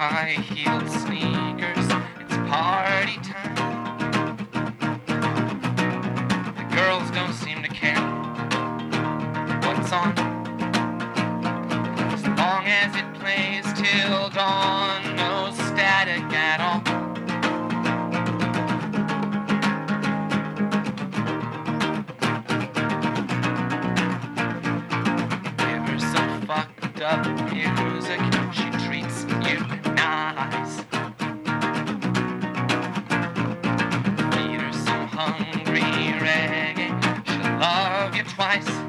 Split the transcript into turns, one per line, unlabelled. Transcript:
high-heeled sneakers. It's party time. The girls don't seem to care what's on, as long as it plays till dawn. No static at all. Give her some fucked up music. She treats you nice. Feed her some hungry reggae. She'll love you twice.